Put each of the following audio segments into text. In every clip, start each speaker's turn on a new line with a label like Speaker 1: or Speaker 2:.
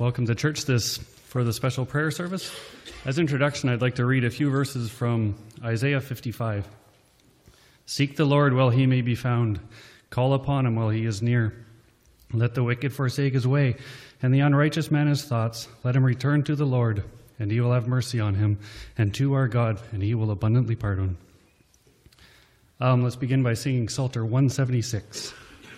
Speaker 1: Welcome to church for the special prayer service. As introduction, I'd like to read a few verses from Isaiah 55. Seek the Lord while he may be found. Call upon him while he is near. Let the wicked forsake his way, and the unrighteous man his thoughts. Let him return to the Lord, and he will have mercy on him, and to our God, and he will abundantly pardon. Let's begin by singing Psalter 176.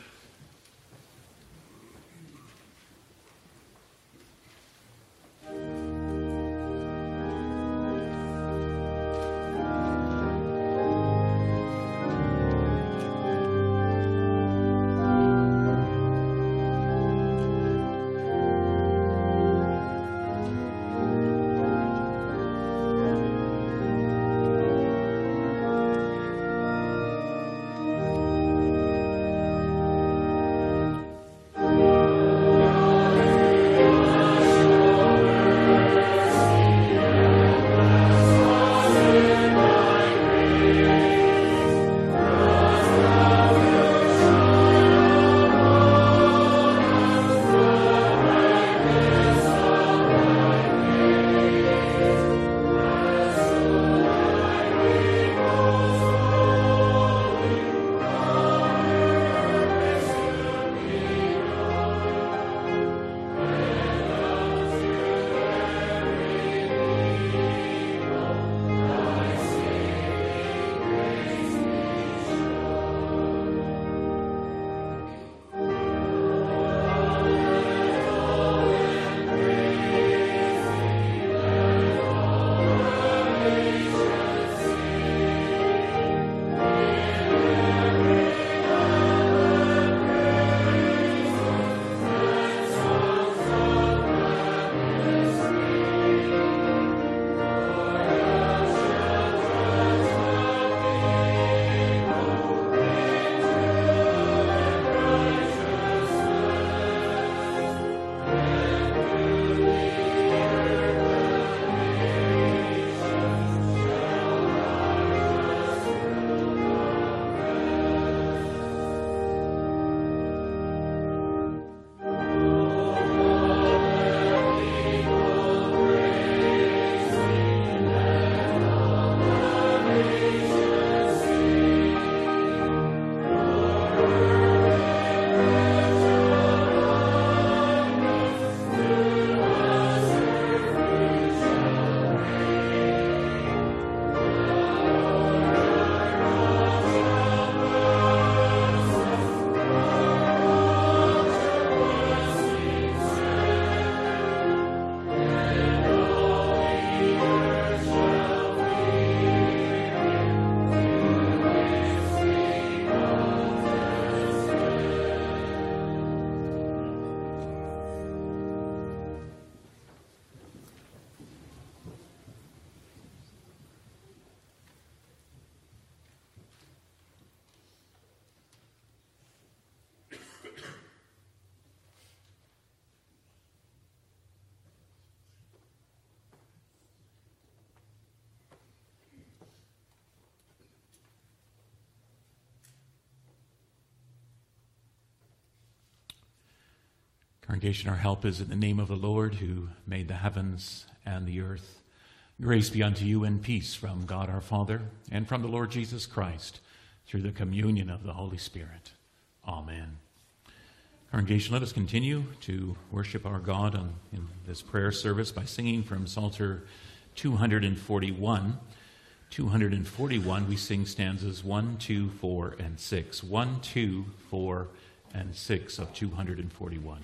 Speaker 2: Congregation, our help is in the name of the Lord who made the heavens and the earth. Grace be unto you and peace from God our Father and from the Lord Jesus Christ through the communion of the Holy Spirit. Amen. Congregation, let us continue to worship our God in this prayer service by singing from Psalter 241. 241, we sing stanzas 1, 2, 4, and 6. 1, 2, 4, and 6 of 241.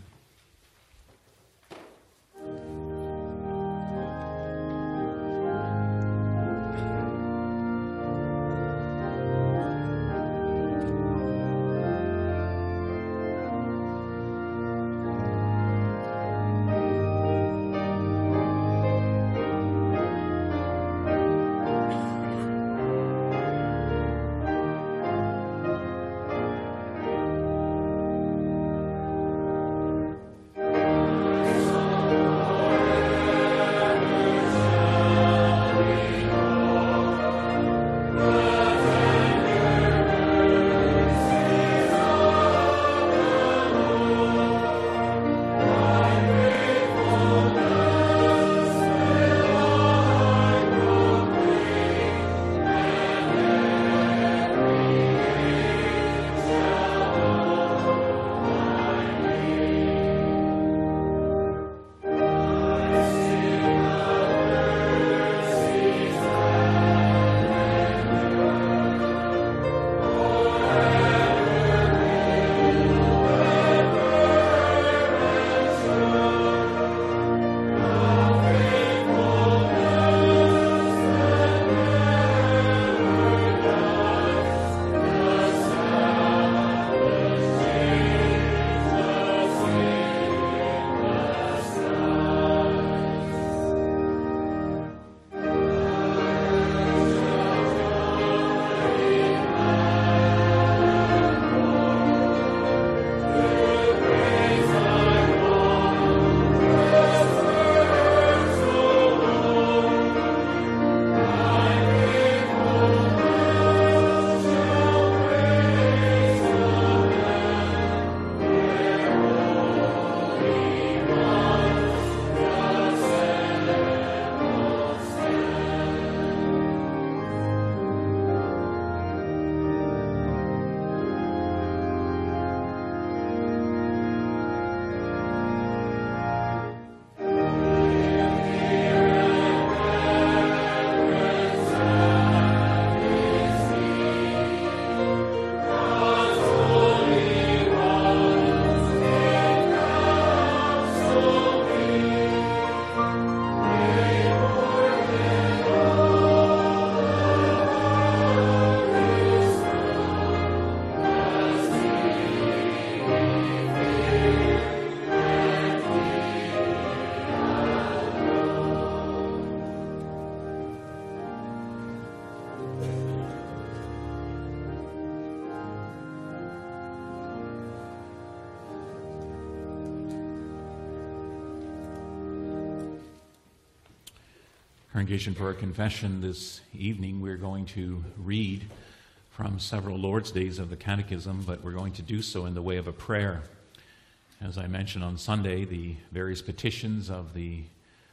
Speaker 2: Congregation, for our confession this evening, we're going to read from several Lord's Days of the Catechism, but we're going to do so in the way of a prayer. As I mentioned on Sunday, the various petitions of the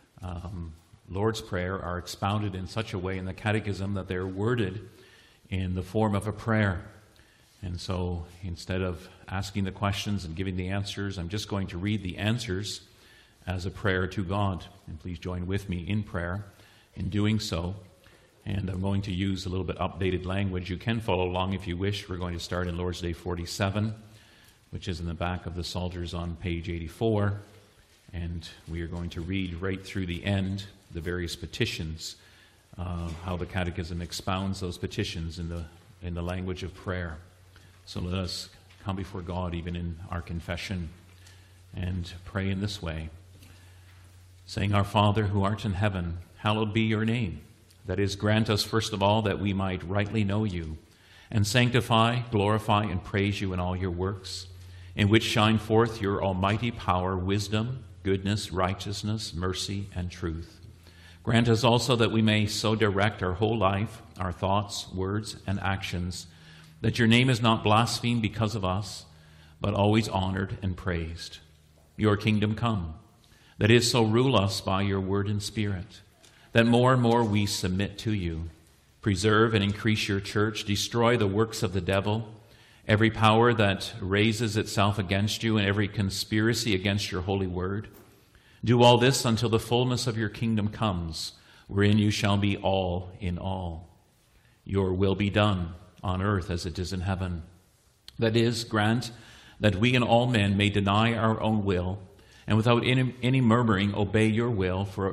Speaker 2: Lord's Prayer are expounded in such a way in the Catechism that they're worded in the form of a prayer. And so instead of asking the questions and giving the answers, I'm just going to read the answers as a prayer to God. And please join with me in prayer in doing so. And I'm going to use a little bit updated language. You can follow along if you wish. We're going to start in Lord's Day 47, which is in the back of the Psalters on page 84. And we are going to read right through the end the various petitions, how the Catechism expounds those petitions in the language of prayer. So let us come before God even in our confession and pray in this way, saying, Our Father, who art in heaven, hallowed be your name. That is, grant us first of all that we might rightly know you, and sanctify, glorify, and praise you in all your works, in which shine forth your almighty power, wisdom, goodness, righteousness, mercy, and truth. Grant us also that we may so direct our whole life, our thoughts, words, and actions, that your name is not blasphemed because of us, but always honored and praised. Your kingdom come. That is, so rule us by your word and spirit, that more and more we submit to you. Preserve and increase your church. Destroy the works of the devil, every power that raises itself against you, and every conspiracy against your holy word. Do all this until the fullness of your kingdom comes, wherein you shall be all in all. Your will be done on earth as it is in heaven. That is, grant that we and all men may deny our own will, and without any murmuring obey your will, for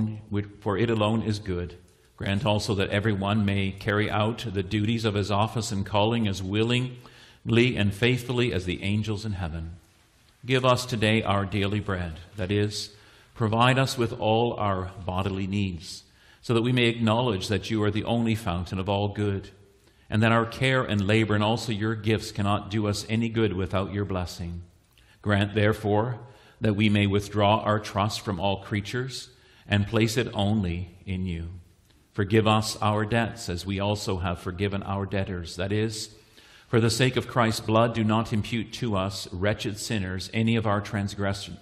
Speaker 2: it alone is good. Grant also that everyone may carry out the duties of his office and calling as willingly and faithfully as the angels in heaven. Give us today our daily bread, that is, provide us with all our bodily needs, so that we may acknowledge that you are the only fountain of all good, and that our care and labor and also your gifts cannot do us any good without your blessing. Grant, therefore, that we may withdraw our trust from all creatures and place it only in you. Forgive us our debts, as we also have forgiven our debtors. That is, for the sake of Christ's blood, do not impute to us, wretched sinners, any of our transgressions,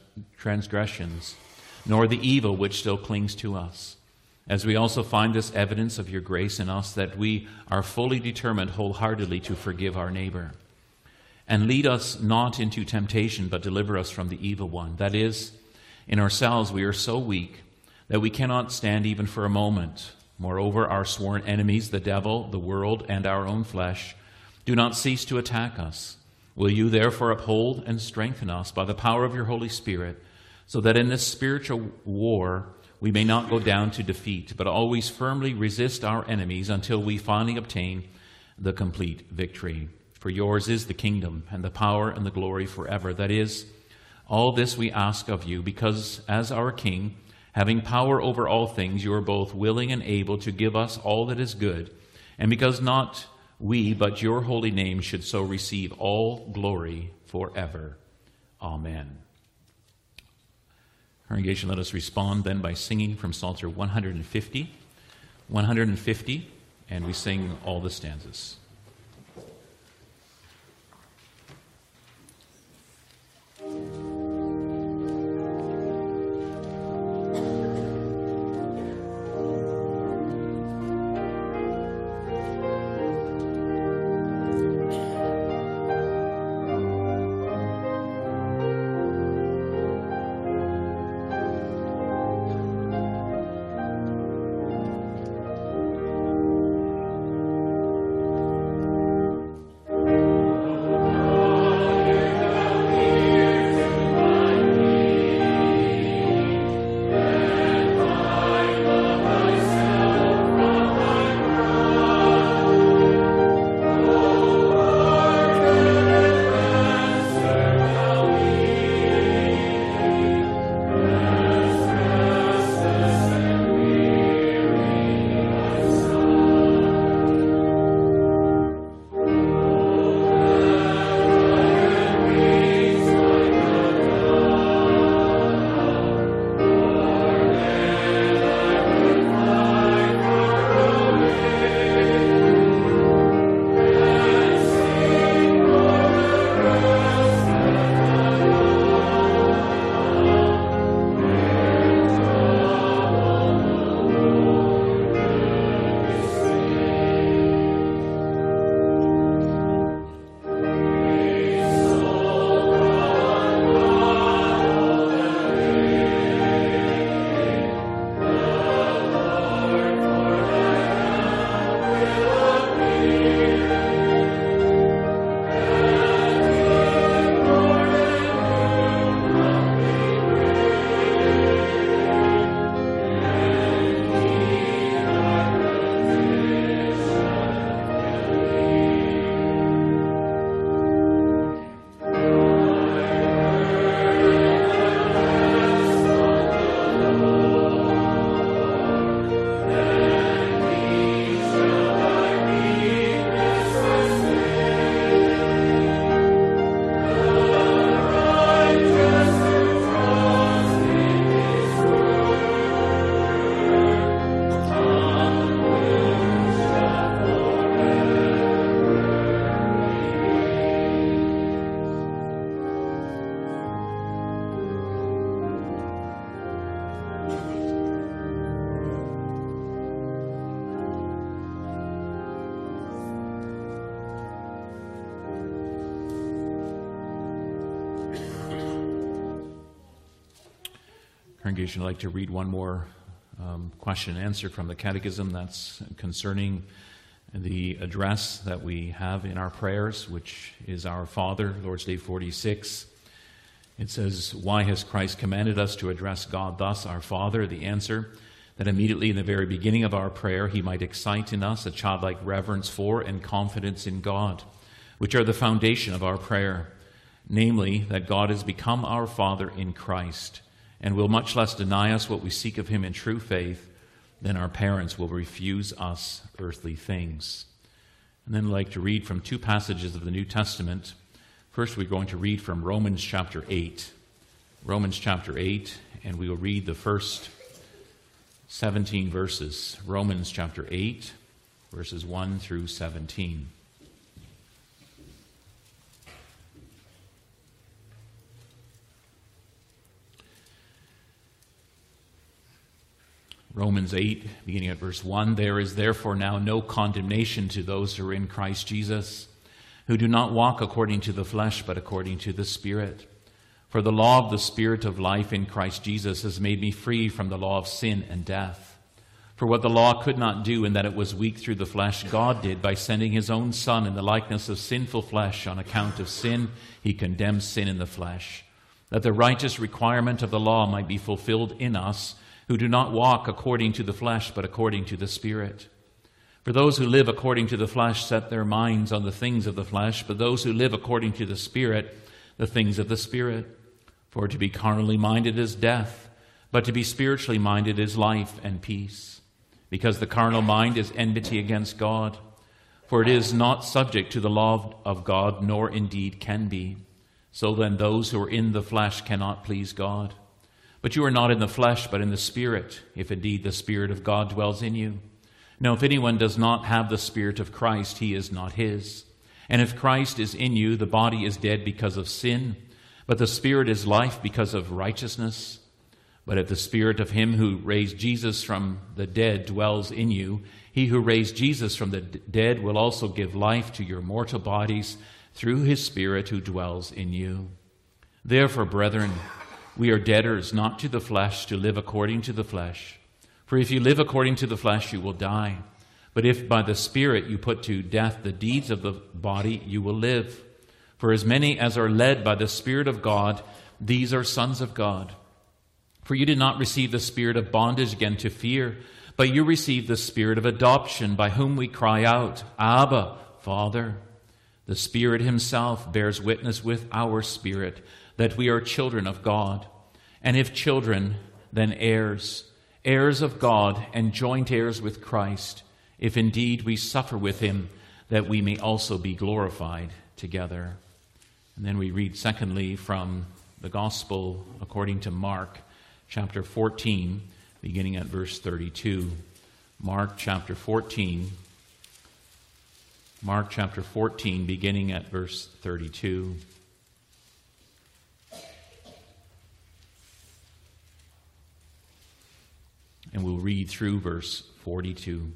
Speaker 2: nor the evil which still clings to us. As we also find this evidence of your grace in us, that we are fully determined wholeheartedly to forgive our neighbor. And lead us not into temptation, but deliver us from the evil one. That is, in ourselves we are so weak that we cannot stand even for a moment. Moreover, our sworn enemies, the devil, the world, and our own flesh, do not cease to attack us. Will you therefore uphold and strengthen us by the power of your Holy Spirit, so that in this spiritual war we may not go down to defeat, but always firmly resist our enemies until we finally obtain the complete victory. For yours is the kingdom and the power and the glory forever. That is, all this we ask of you, because as our King, having power over all things, you are both willing and able to give us all that is good, and because not we, but your holy name should so receive all glory forever. Amen. Congregation, let us respond then by singing from Psalter 150, and we sing all the stanzas. congregation, I'd like to read one more question and answer from the Catechism that's concerning the address that we have in our prayers, which is Our Father, Lord's Day 46. It says, why has Christ commanded us to address God thus, our Father? The answer, that immediately in the very beginning of our prayer, he might excite in us a childlike reverence for and confidence in God, which are the foundation of our prayer, namely, that God has become our Father in Christ, and will much less deny us what we seek of him in true faith than our parents will refuse us earthly things. And then I'd like to read from two passages of the New Testament. First, we're going to read from Romans chapter 8. Romans chapter 8, and we will read the first 17 verses. Romans chapter 8, verses 1 through 17. Romans 8, beginning at verse 1, there is therefore now no condemnation to those who are in Christ Jesus, who do not walk according to the flesh, but according to the Spirit. For the law of the Spirit of life in Christ Jesus has made me free from the law of sin and death. For what the law could not do, in that it was weak through the flesh, God did by sending his own Son in the likeness of sinful flesh. On account of sin, he condemned sin in the flesh, that the righteous requirement of the law might be fulfilled in us, who do not walk according to the flesh, but according to the Spirit. For those who live according to the flesh set their minds on the things of the flesh, but those who live according to the Spirit, the things of the Spirit. For to be carnally minded is death, but to be spiritually minded is life and peace. Because the carnal mind is enmity against God, for it is not subject to the law of God, nor indeed can be. So then those who are in the flesh cannot please God. But you are not in the flesh, but in the Spirit, if indeed the Spirit of God dwells in you. Now, if anyone does not have the Spirit of Christ, he is not his. And if Christ is in you, the body is dead because of sin, but the Spirit is life because of righteousness. But if the Spirit of him who raised Jesus from the dead dwells in you, he who raised Jesus from the dead will also give life to your mortal bodies through his Spirit who dwells in you. Therefore, brethren, we are debtors not to the flesh to live according to the flesh. For if you live according to the flesh, you will die. But if by the Spirit you put to death the deeds of the body, you will live. For as many as are led by the Spirit of God, these are sons of God. For you did not receive the spirit of bondage again to fear, but you received the Spirit of adoption, by whom we cry out, Abba, Father. The Spirit himself bears witness with our spirit that we are children of God. And if children, then heirs, heirs of God and joint heirs with Christ, if indeed we suffer with him, that we may also be glorified together. And then we read secondly from the Gospel according to Mark, chapter 14, beginning at verse 32. Mark chapter 14, beginning at verse 32. And we'll read through verse 42.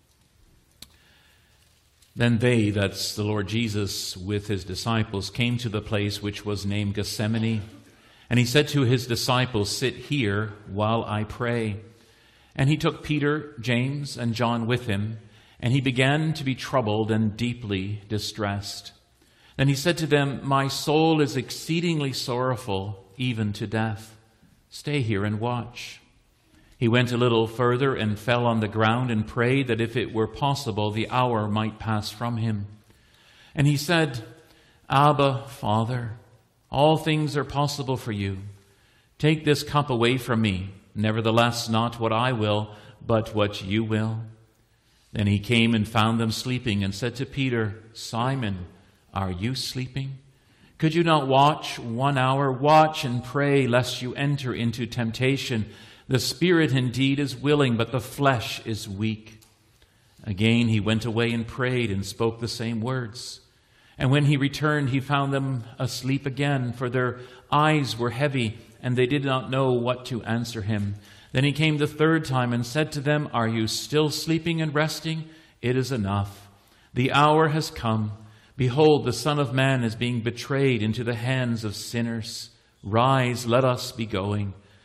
Speaker 2: Then they, that's the Lord Jesus with his disciples, came to the place which was named Gethsemane. And he said to his disciples, sit here while I pray. And he took Peter, James, and John with him, and he began to be troubled and deeply distressed. Then he said to them, my soul is exceedingly sorrowful, even to death. Stay here and watch. He went a little further and fell on the ground and prayed that if it were possible, the hour might pass from him. And he said, Abba, Father, all things are possible for you. Take this cup away from me. Nevertheless, not what I will, but what you will. Then he came and found them sleeping and said to Peter, Simon, are you sleeping? Could you not watch 1 hour? Watch and pray, lest you enter into temptation. The spirit indeed is willing, but the flesh is weak. Again he went away and prayed and spoke the same words. And when he returned, he found them asleep again, for their eyes were heavy, and they did not know what to answer him. Then he came the third time and said to them, Are you still sleeping and resting? It is enough. The hour has come. Behold, the Son of Man is being betrayed into the hands of sinners. Rise, let us be going.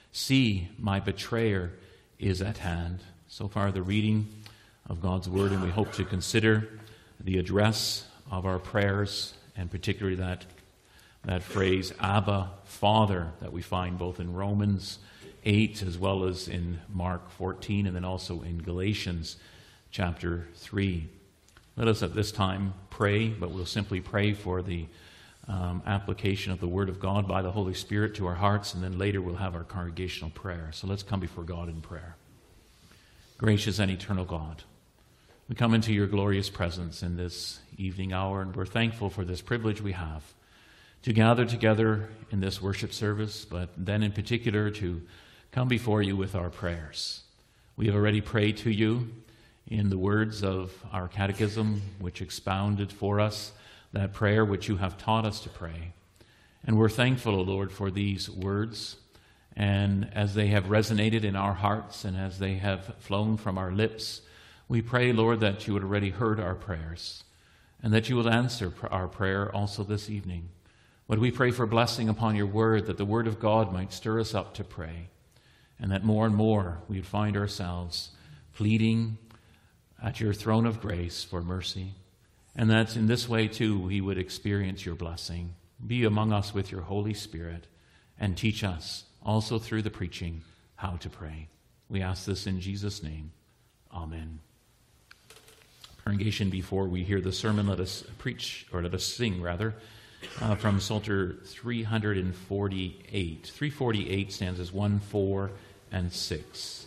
Speaker 2: See, my betrayer is at hand. So far, the reading of God's word, and we hope to consider the address of our prayers, and particularly that phrase, Abba, Father, that we find both in Romans 8 as well as in Mark 14, and then also in Galatians chapter 3. Let us at this time pray, but we'll simply pray for the application of the Word of God by the Holy Spirit to our hearts, and then later we'll have our congregational prayer. So let's come before God in prayer. Gracious and eternal God, we come into your glorious presence in this evening hour, and we're thankful for this privilege we have to gather together in this worship service, but then in particular to come before you with our prayers. We have already prayed to you in the words of our catechism, which expounded for us that prayer which you have taught us to pray. And we're thankful, O Lord, for these words, and as they have resonated in our hearts and as they have flown from our lips, we pray, Lord, that you had already heard our prayers and that you will answer our prayer also this evening. But we pray for blessing upon your word, that the word of God might stir us up to pray, and that more and more we would find ourselves pleading at your throne of grace for mercy, and that in this way too we would experience your blessing. Be among us with your Holy Spirit and teach us also through the preaching how to pray. We ask this in Jesus' name. Amen. Congregation, before we hear the sermon, let us sing from Psalter 348. 348 stanzas 1, 4, and 6.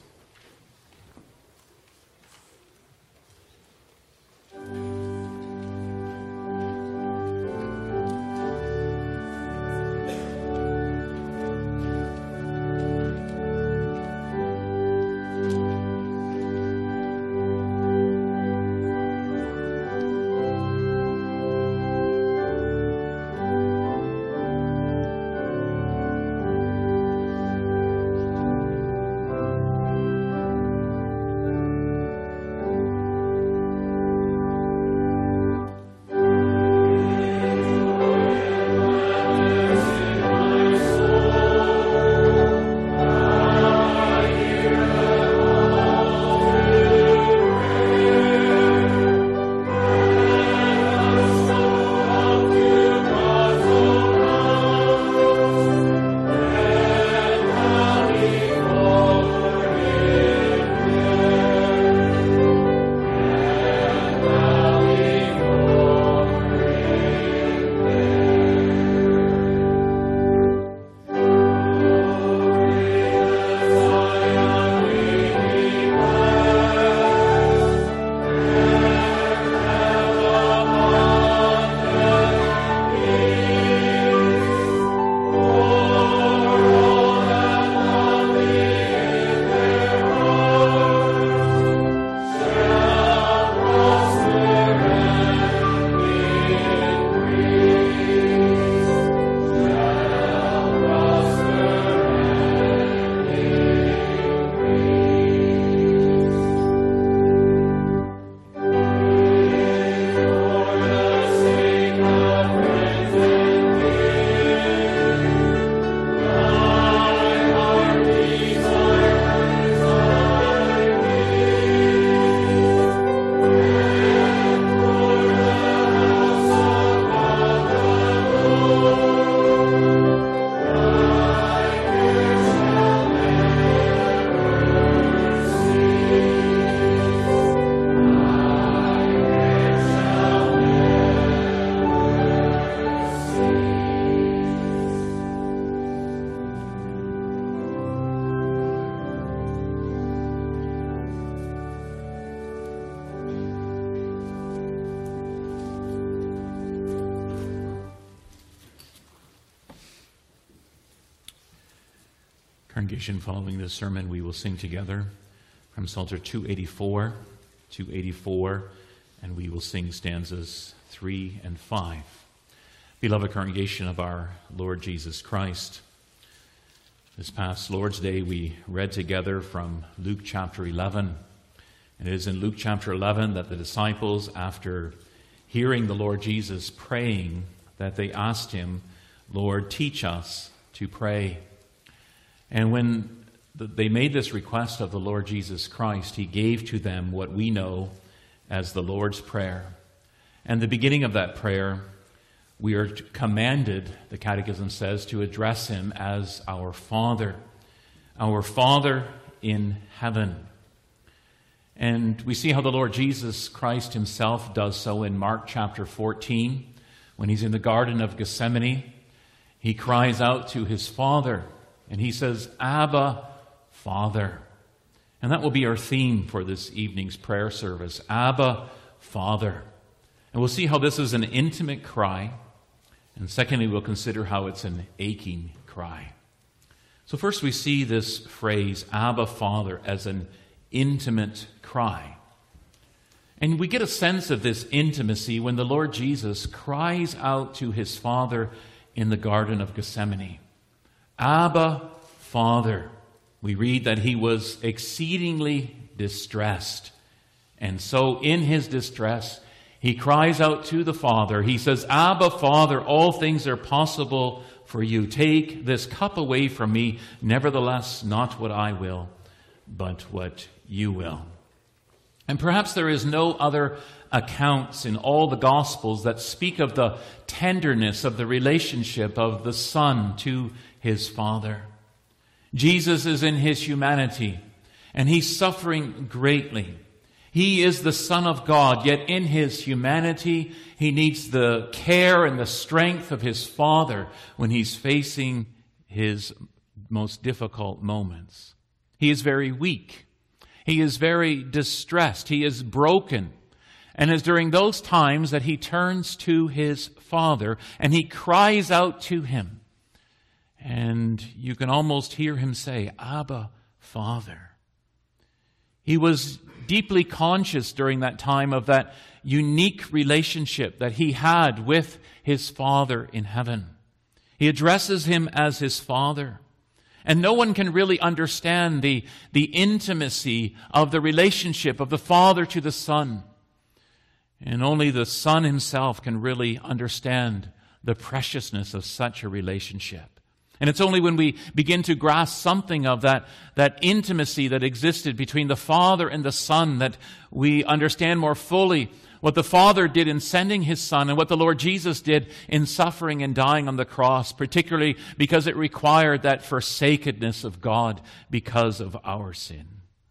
Speaker 2: Congregation, following this sermon, we will sing together from Psalter 284, and we will sing stanzas 3 and 5. Beloved congregation of our Lord Jesus Christ, this past Lord's Day we read together from Luke chapter 11. And it is in Luke chapter 11 that the disciples, after hearing the Lord Jesus praying, that they asked him, Lord, teach us to pray. And when they made this request of the Lord Jesus Christ, he gave to them what we know as the Lord's Prayer. And the beginning of that prayer, we are commanded, the Catechism says, to address him as our Father in heaven. And we see how the Lord Jesus Christ himself does so in Mark chapter 14. When he's in the Garden of Gethsemane, he cries out to his Father, and he says, Abba, Father. And that will be our theme for this evening's prayer service, Abba, Father. And we'll see how this is an intimate cry. And secondly, we'll consider how it's an aching cry. So first we see this phrase, Abba, Father, as an intimate cry. And we get a sense of this intimacy when the Lord Jesus cries out to his Father in the Garden of Gethsemane. Abba, Father. We read that he was exceedingly distressed. And so in his distress, he cries out to the Father. He says, Abba, Father, all things are possible for you. Take this cup away from me. Nevertheless, not what I will, but what you will. And perhaps there is no other accounts in all the Gospels that speak of the tenderness of the relationship of the Son to his Father. Jesus is in his humanity, and he's suffering greatly. He is the Son of God, yet in his humanity, he needs the care and the strength of his Father when he's facing his most difficult moments. He is very weak. He is very distressed. He is broken. And it's during those times that he turns to his Father and he cries out to him. And you can almost hear him say, Abba, Father. He was deeply conscious during that time of that unique relationship that he had with his Father in heaven. He addresses him as his Father. And no one can really understand the intimacy of the relationship of the Father to the Son. And only the Son himself can really understand the preciousness of such a relationship. And it's only when we begin to grasp something of that intimacy that existed between the Father and the Son that we understand more fully what the Father did in sending his Son and what the Lord Jesus did in suffering and dying on the cross, particularly because it required that forsakenness of God because of our sin.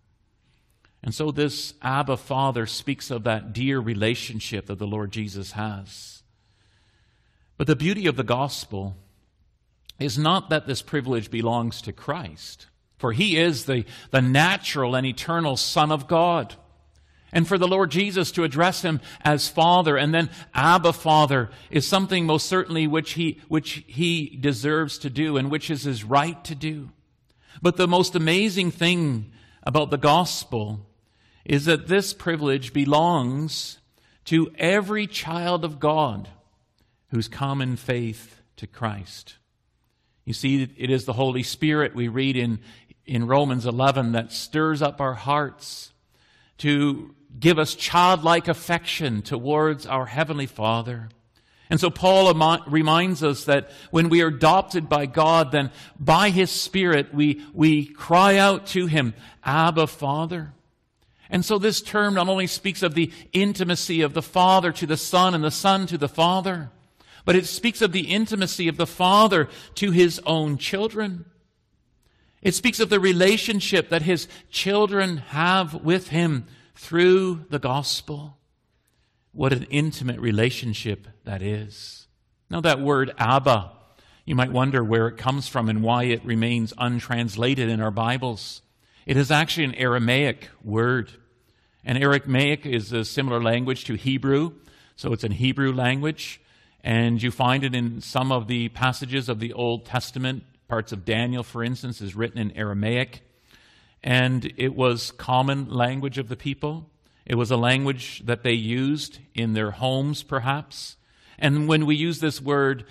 Speaker 2: And so this Abba Father speaks of that dear relationship that the Lord Jesus has. But the beauty of the gospel is not that this privilege belongs to Christ, for he is the natural and eternal Son of God. And for the Lord Jesus to address him as Father and then Abba Father is something most certainly which he deserves to do and which is his right to do. But the most amazing thing about the gospel is that this privilege belongs to every child of God who's come in faith to Christ. You see, it is the Holy Spirit we read in Romans 11 that stirs up our hearts to give us childlike affection towards our Heavenly Father. And so Paul reminds us that when we are adopted by God, then by His Spirit we cry out to Him, Abba, Father. And so this term not only speaks of the intimacy of the Father to the Son and the Son to the Father, but it speaks of the intimacy of the Father to His own children. It speaks of the relationship that His children have with Him through the gospel. What an intimate relationship that is. Now that word Abba, you might wonder where it comes from and why it remains untranslated in our Bibles. It is actually an Aramaic word. And Aramaic is a similar language to Hebrew, so it's in Hebrew language. And you find it in some of the passages of the Old Testament. Parts of Daniel, for instance, is written in Aramaic. And it was common language of the people. It was a language that they used in their homes, perhaps. And when they used this word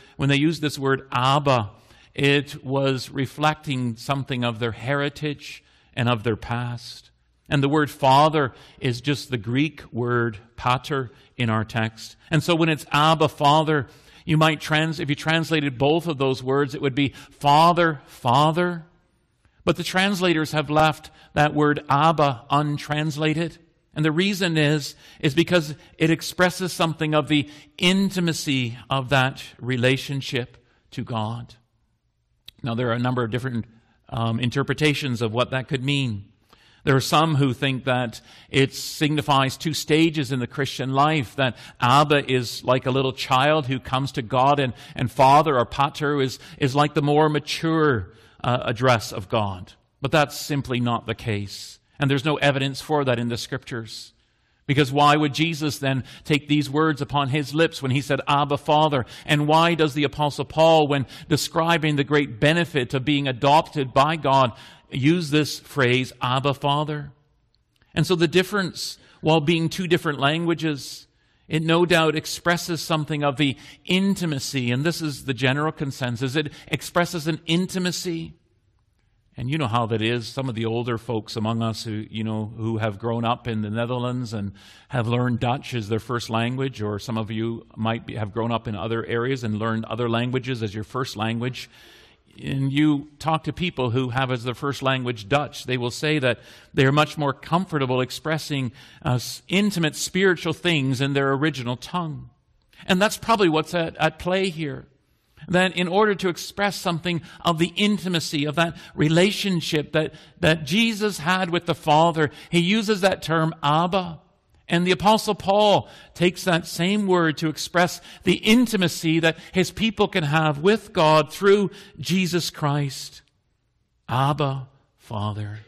Speaker 2: Abba, it was reflecting something of their heritage and of their past. And the word Father is just the Greek word pater in our text. And so when it's Abba, Father, if you translated both of those words, it would be Father, Father. But the translators have left that word Abba untranslated. And the reason is because it expresses something of the intimacy of that relationship to God. Now, there are a number of different interpretations of what that could mean. There are some who think that it signifies two stages in the Christian life, that Abba is like a little child who comes to God, and Father or Pater is like the more mature address of God. But that's simply not the case. And there's no evidence for that in the Scriptures. Because why would Jesus then take these words upon his lips when he said, Abba, Father? And why does the Apostle Paul, when describing the great benefit of being adopted by God, use this phrase, Abba, Father? And so the difference, while being two different languages, it no doubt expresses something of the intimacy. And this is the general consensus. It expresses an intimacy. And you know how that is. Some of the older folks among us who have grown up in the Netherlands and have learned Dutch as their first language, or some of you might have grown up in other areas and learned other languages as your first language. And you talk to people who have as their first language Dutch, they will say that they are much more comfortable expressing intimate spiritual things in their original tongue. And that's probably what's at play here. That in order to express something of the intimacy of that relationship that Jesus had with the Father, he uses that term Abba. And the Apostle Paul takes that same word to express the intimacy that his people can have with God through Jesus Christ. Abba, Father.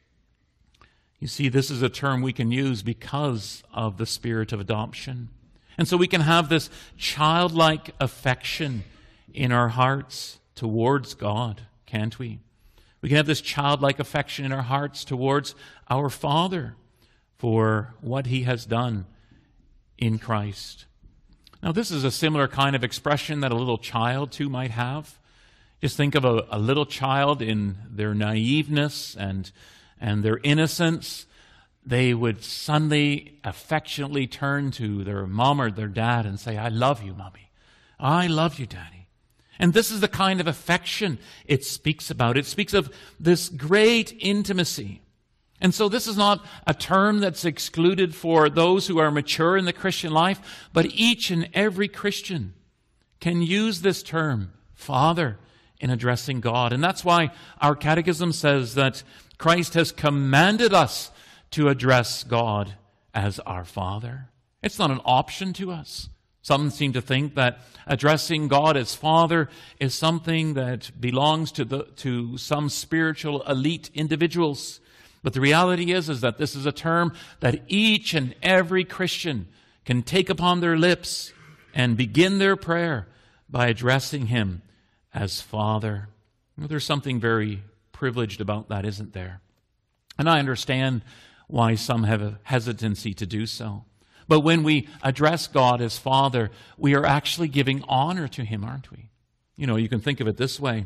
Speaker 2: You see, this is a term we can use because of the spirit of adoption. And so we can have this childlike affection in our hearts towards God, can't we? We can have this childlike affection in our hearts towards our Father for what he has done in Christ. Now, this is a similar kind of expression that a little child too might have. Just think of a little child in their naiveness and their innocence. They would suddenly affectionately turn to their mom or their dad and say, I love you, Mommy. I love you, Daddy. And this is the kind of affection it speaks about. It speaks of this great intimacy. And so this is not a term that's excluded for those who are mature in the Christian life, but each and every Christian can use this term, Father, in addressing God. And that's why our catechism says that Christ has commanded us to address God as our Father. It's not an option to us. Some seem to think that addressing God as Father is something that belongs to some spiritual elite individuals. But the reality is that this is a term that each and every Christian can take upon their lips and begin their prayer by addressing him as Father. Well, there's something very privileged about that, isn't there? And I understand why some have a hesitancy to do so. But when we address God as Father, we are actually giving honor to him, aren't we? You know, you can think of it this way.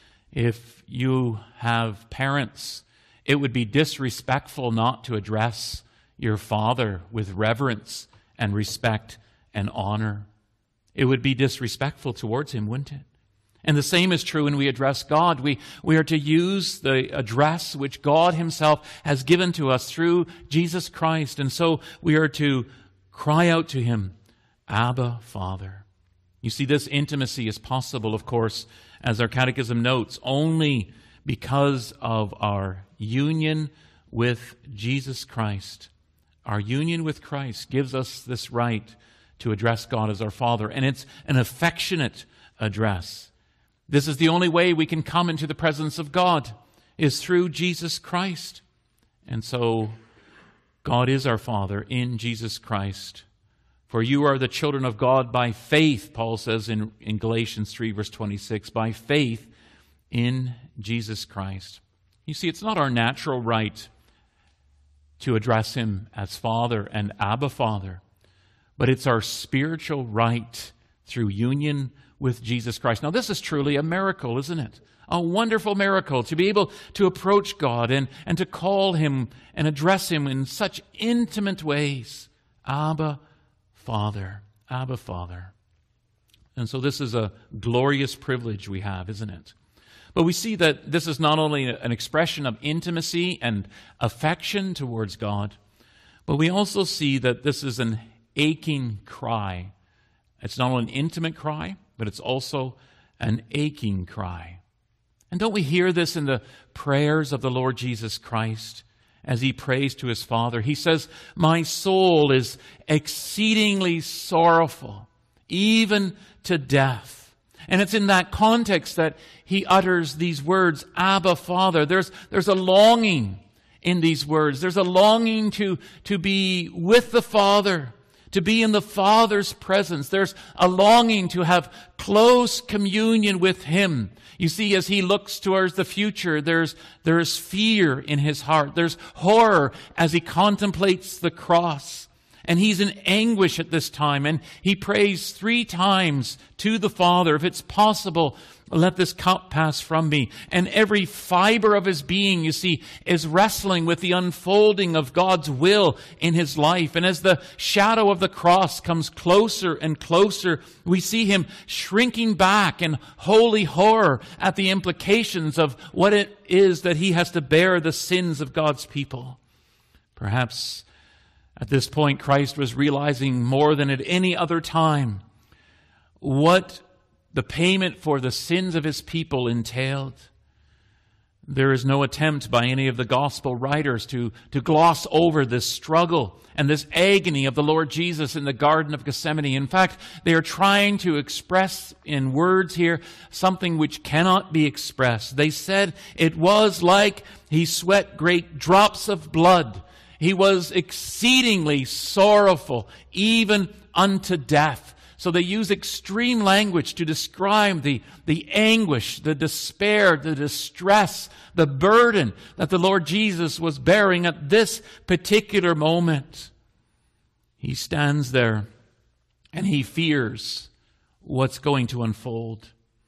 Speaker 2: If you have parents, it would be disrespectful not to address your father with reverence and respect and honor. It would be disrespectful towards him, wouldn't it? And the same is true when we address God. We are to use the address which God himself has given to us through Jesus Christ. And so we are to cry out to him, Abba, Father. You see, this intimacy is possible, of course, as our catechism notes, only because of our union with Jesus Christ. Our union with Christ gives us this right to address God as our Father, and it's an affectionate address. This is the only way we can come into the presence of God, is through Jesus Christ. And so God is our Father in Jesus Christ. For you are the children of God by faith, Paul says in Galatians 3, verse 26, by faith in Jesus Christ. You see, it's not our natural right to address him as Father and Abba, Father, but it's our spiritual right through union with Jesus Christ. Now, this is truly a miracle, isn't it? A wonderful miracle to be able to approach God and to call him and address him in such intimate ways. Abba, Father. Abba, Father. And so this is a glorious privilege we have, isn't it? But we see that this is not only an expression of intimacy and affection towards God, but we also see that this is an aching cry. It's not only an intimate cry, but it's also an aching cry. And don't we hear this in the prayers of the Lord Jesus Christ as he prays to his Father? He says, "My soul is exceedingly sorrowful, even to death." And it's in that context that he utters these words, "Abba, Father." There's a longing in these words. There's a longing to be with the Father, to be in the Father's presence. There's a longing to have close communion with him. You see, as he looks towards the future, there's fear in his heart. There's horror as he contemplates the cross. And he's in anguish at this time. And he prays 3 times to the Father, "If it's possible, let this cup pass from me." And every fiber of his being, you see, is wrestling with the unfolding of God's will in his life. And as the shadow of the cross comes closer and closer, we see him shrinking back in holy horror at the implications of what it is that he has to bear the sins of God's people. Perhaps at this point, Christ was realizing more than at any other time what the payment for the sins of his people entailed. There is no attempt by any of the gospel writers to gloss over this struggle and this agony of the Lord Jesus in the Garden of Gethsemane. In fact, they are trying to express in words here something which cannot be expressed. They said it was like he sweat great drops of blood. He was exceedingly sorrowful, even unto death. So they use extreme language to describe the anguish, the despair, the distress, the burden that the Lord Jesus was bearing at this particular moment. He stands there and he fears what's going to unfold.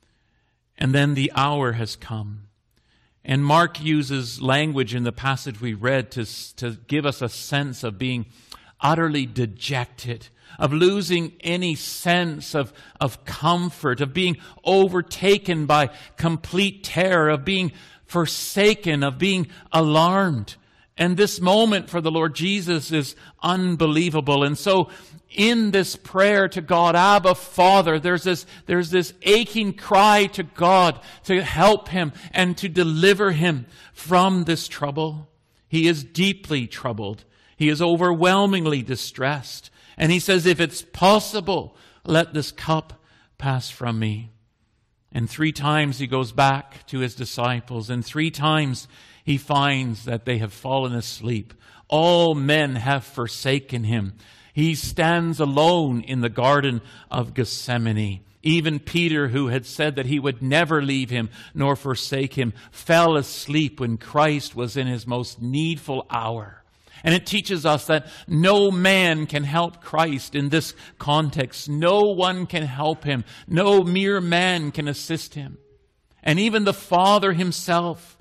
Speaker 2: And then the hour has come. And Mark uses language in the passage we read to give us a sense of being utterly dejected, of losing any sense of comfort, of being overtaken by complete terror, of being forsaken, of being alarmed. And this moment for the Lord Jesus is unbelievable. And so in this prayer to God, "Abba, Father," there's this aching cry to God to help him and to deliver him from this trouble. He is deeply troubled. He is overwhelmingly distressed. And he says, "If it's possible, let this cup pass from me." And 3 times he goes back to his disciples, and 3 times he finds that they have fallen asleep. All men have forsaken him. He stands alone in the Garden of Gethsemane. Even Peter, who had said that he would never leave him nor forsake him, fell asleep when Christ was in his most needful hour. And it teaches us that no man can help Christ in this context. No one can help him. No mere man can assist him. And even the Father himself,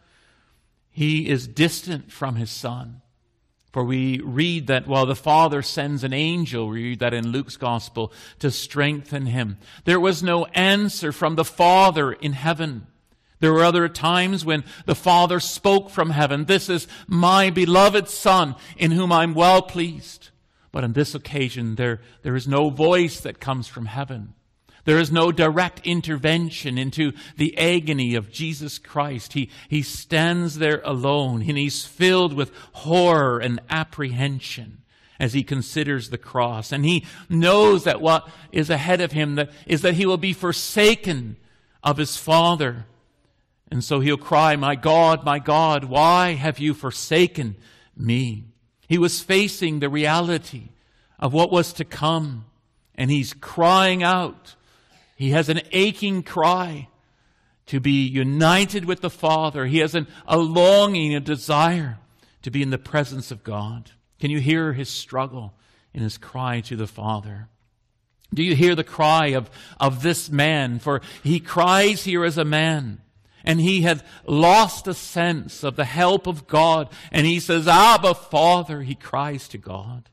Speaker 2: he is distant from his Son. For we read that while the Father sends an angel, we read that in Luke's Gospel, to strengthen him. There was no answer from the Father in heaven. There were other times when the Father spoke from heaven, "This is my beloved Son, in whom I'm well pleased." But on this occasion, there is no voice that comes from heaven. There is no direct intervention into the agony of Jesus Christ. He stands there alone, and he's filled with horror and apprehension as he considers the cross. And he knows that what is ahead of him is that he will be forsaken of his Father. And so he'll cry, my God, why have you forsaken me?" He was facing the reality of what was to come, and he's crying out. He has an aching cry to be united with the Father. He has a longing, a desire to be in the presence of God. Can you hear his struggle in his cry to the Father? Do you hear the cry of this man? For he cries here as a man, and he had lost a sense of the help of God. And he says, "Abba, Father," he cries to God.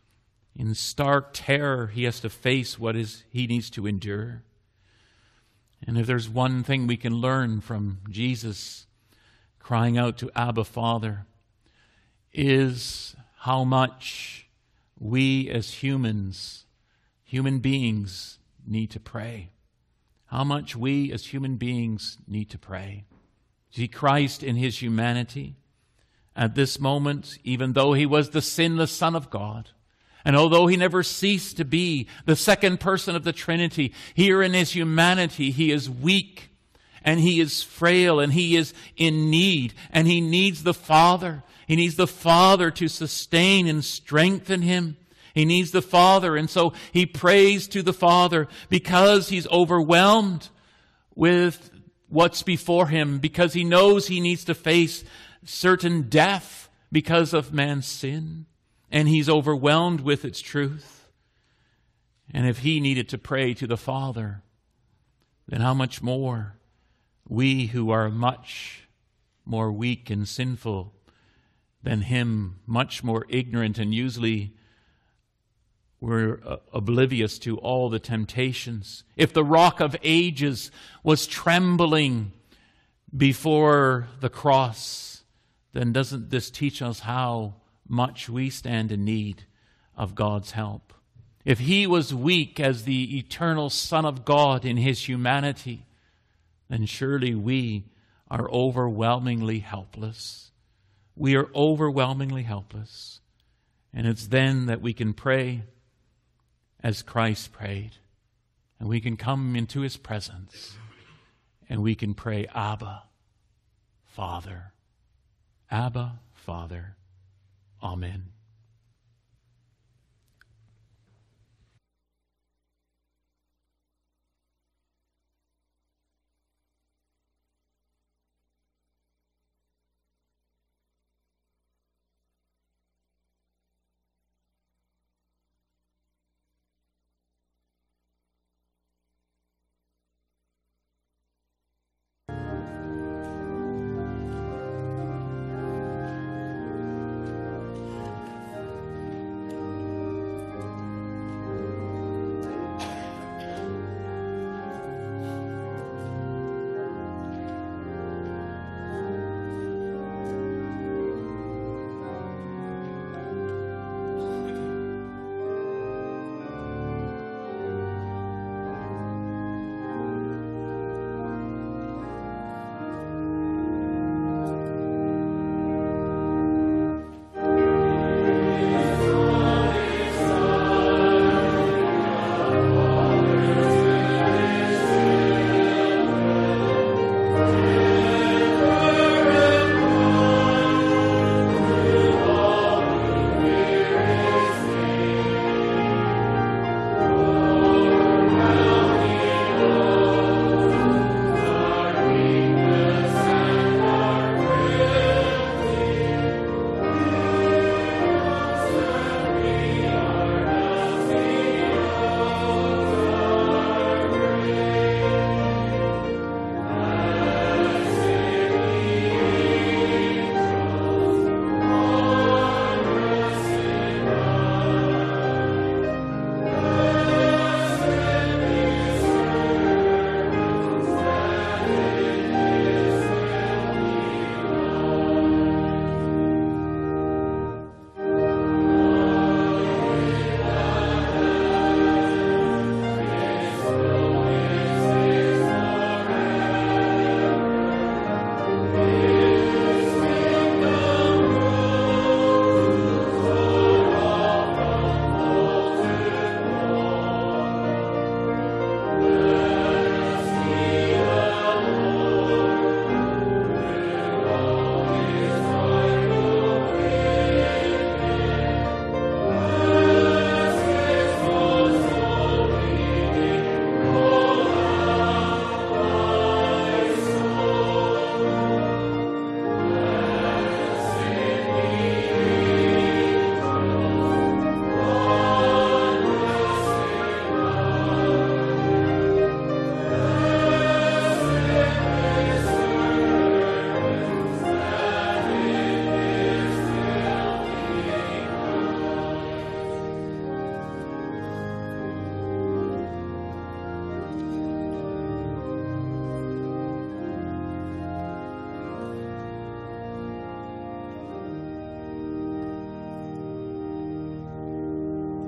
Speaker 2: In stark terror, he has to face what he needs to endure. And if there's one thing we can learn from Jesus crying out to Abba, Father, is how much we as human beings, need to pray. How much we as human beings need to pray. See, Christ in his humanity, at this moment, even though he was the sinless Son of God, and although he never ceased to be the second person of the Trinity, here in his humanity, he is weak, and he is frail, and he is in need, and he needs the Father. He needs the Father to sustain and strengthen him. He needs the Father, and so he prays to the Father because he's overwhelmed with what's before him, because he knows he needs to face certain death because of man's sin, and he's overwhelmed with its truth. And if he needed to pray to the Father, then how much more we who are much more weak and sinful than him, much more ignorant, and usually we're oblivious to all the temptations. If the Rock of Ages was trembling before the cross, then doesn't this teach us how much we stand in need of God's help? If he was weak as the eternal Son of God in his humanity, then surely we are overwhelmingly helpless. We are overwhelmingly helpless. And it's then that we can pray as Christ prayed. And we can come into his presence. And we can pray, Abba, Father. Abba, Father. Amen.